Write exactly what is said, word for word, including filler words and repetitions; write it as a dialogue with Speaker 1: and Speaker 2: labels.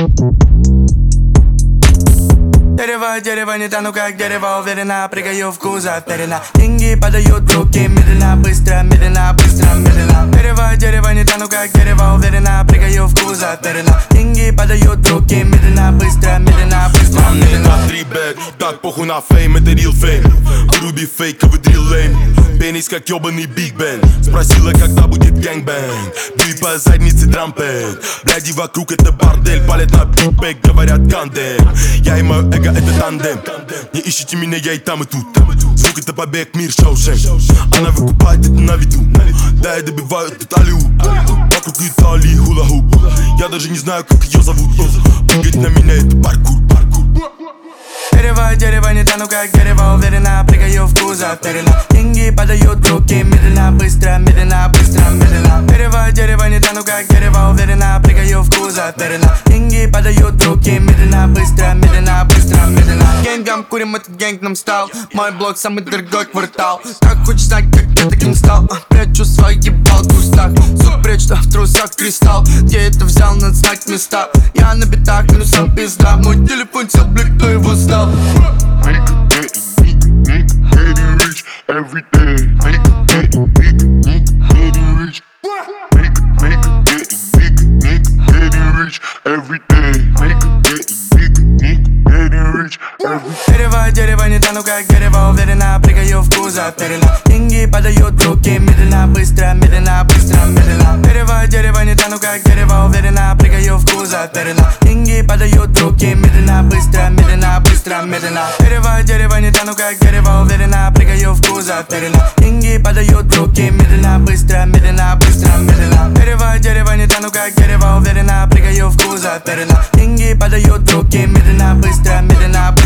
Speaker 1: Дерево, дерево, не тану как дерево, уверенно прыгаю в кузов, медленно. Деньги подают в руки, медленно, быстро, медленно, быстро, медленно. Дерево, дерево, не тану как дерево, уверенно прыгаю в кузов, медленно. Деньги подают в руки, медленно, быстро, медленно, быстро, медленно.
Speaker 2: Три бэк, так похуй на фейм, это real фейм. Вруби фейк, а вы дрил лейм. Пенис как ёбаный Биг Бен. Спросила, когда будет гэнгбэнг. Бей по заднице трампет. Бляди вокруг это бордель. Палят на бигбэк, говорят кандем. Я и мое эго это тандем. Не ищите меня, я и там и тут. Звук это побег, мир Шоушен. Она выкупает это на виду. Да, я добиваю этот алиуп. Вокруг Италии хула-хуп. Я даже не знаю, как ее зовут. Прыгать на меня это паркур, паркур.
Speaker 1: Дерево, дерево, не тану как дерево, уверенно прыгаю в кузов, медленно. Деньги подают в руки, медленно, быстро, медленно, быстро, медленно. Дерево, дерево, не тану как дерево, уверенно прыгаю в кузов, медленно. Деньги подают в руки, медленно, быстро, медленно, быстро, медленно. Генгам курим, этот гэнг нам стал. Мой блок самый дорогой квартал. Так хочешь знать, как я таким стал? Прячу свой ебал в кустах. Сук, прячь, что в трусах кристалл. Где это взял, надо знать места. Я на битах, минусом пизда. Мой телефон сел, блин, кто его знал?
Speaker 3: Nigga getting big, nigga getting rich every day. Nigga getting big, nigga getting rich. Nigga, nigga getting big, nigga getting rich every day. Nigga getting big, nigga getting rich every day.
Speaker 1: Дерево, дерево, не тану как дерево, уверенно прыгаю в кузов, медленно. Деньги подают в руки, медленно, быстро, медленно, быстро, медленно. Дерево, дерево, не тану как дерево, уверенно прыгаю в кузов, медленно. Деньги подают в руки, медленно, быстро, медленно, быстро, медленно. Дерево, дерево, не тану как дерево, уверенно прыгаю в кузов, медленно. Деньги подают в руки, медленно, быстро, медленно, быстро, медленно. Дерево, дерево, не тану как дерево, уверенно прыгаю в кузов, медленно. Деньги подают в руки, медленно, быстро, медленно, быстро.